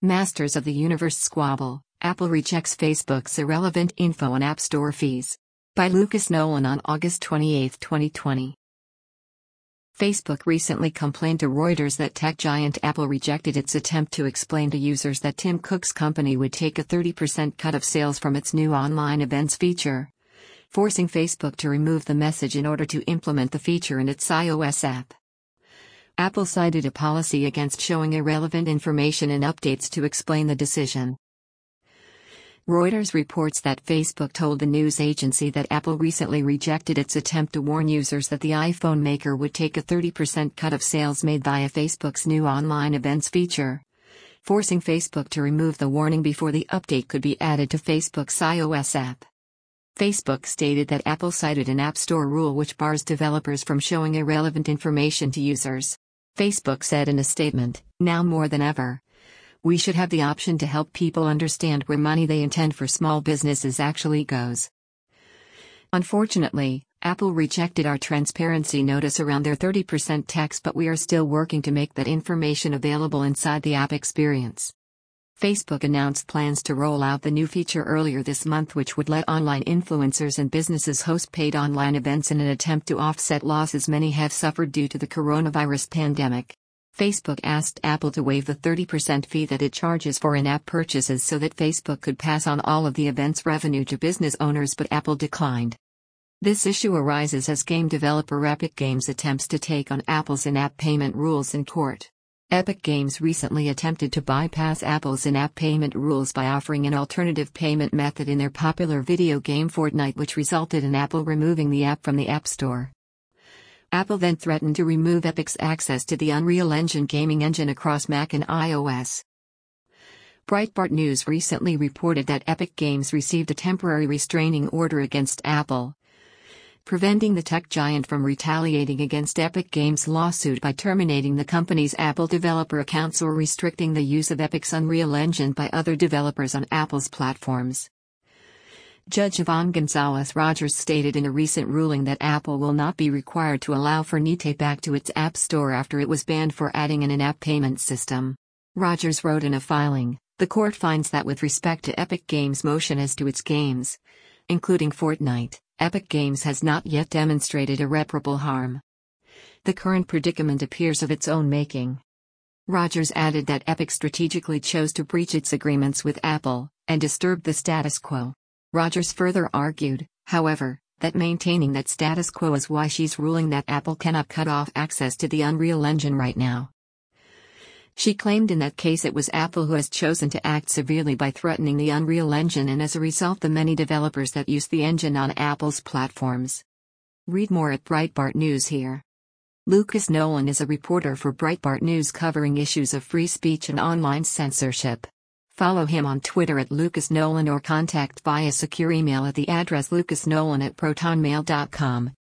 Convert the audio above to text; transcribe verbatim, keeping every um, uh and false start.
Masters of the Universe squabble, Apple rejects Facebook's irrelevant info on App Store fees. By Lucas Nolan on August twenty-eighth, twenty twenty. Facebook recently complained to Reuters that tech giant Apple rejected its attempt to explain to users that Tim Cook's company would take a thirty percent cut of sales from its new online events feature, forcing Facebook to remove the message in order to implement the feature in its iOS app. Apple cited a policy against showing irrelevant information in updates to explain the decision. Reuters reports that Facebook told the news agency that Apple recently rejected its attempt to warn users that the iPhone maker would take a thirty percent cut of sales made via Facebook's new online events feature, forcing Facebook to remove the warning before the update could be added to Facebook's iOS app. Facebook stated that Apple cited an App Store rule which bars developers from showing irrelevant information to users. Facebook said in a statement, "Now more than ever, we should have the option to help people understand where money they intend for small businesses actually goes." Unfortunately, Apple rejected our transparency notice around their thirty percent tax, but we are still working to make that information available inside the app experience. Facebook announced plans to roll out the new feature earlier this month, which would let online influencers and businesses host paid online events in an attempt to offset losses many have suffered due to the coronavirus pandemic. Facebook asked Apple to waive the thirty percent fee that it charges for in-app purchases so that Facebook could pass on all of the event's revenue to business owners, but Apple declined. This issue arises as game developer Epic Games attempts to take on Apple's in-app payment rules in court. Epic Games recently attempted to bypass Apple's in-app payment rules by offering an alternative payment method in their popular video game Fortnite, which resulted in Apple removing the app from the App Store. Apple then threatened to remove Epic's access to the Unreal Engine gaming engine across Mac and iOS. Breitbart News recently reported that Epic Games received a temporary restraining order against Apple, preventing the tech giant from retaliating against Epic Games' lawsuit by terminating the company's Apple developer accounts or restricting the use of Epic's Unreal Engine by other developers on Apple's platforms. Judge Yvonne Gonzalez-Rogers stated in a recent ruling that Apple will not be required to allow Fortnite back to its App Store after it was banned for adding an in-app payment system. Rogers wrote in a filing, "The court finds that with respect to Epic Games' motion as to its games, including Fortnite, Epic Games has not yet demonstrated irreparable harm. The current predicament appears of its own making." Rogers added that Epic strategically chose to breach its agreements with Apple and disturb the status quo. Rogers further argued, however, that maintaining that status quo is why she's ruling that Apple cannot cut off access to the Unreal Engine right now. She claimed in that case it was Apple who has chosen to act severely by threatening the Unreal Engine and as a result the many developers that use the engine on Apple's platforms. Read more at Breitbart News here. Lucas Nolan is a reporter for Breitbart News covering issues of free speech and online censorship. Follow him on Twitter at Lucas Nolan or contact via secure email at the address lucasnolan at protonmail dot com.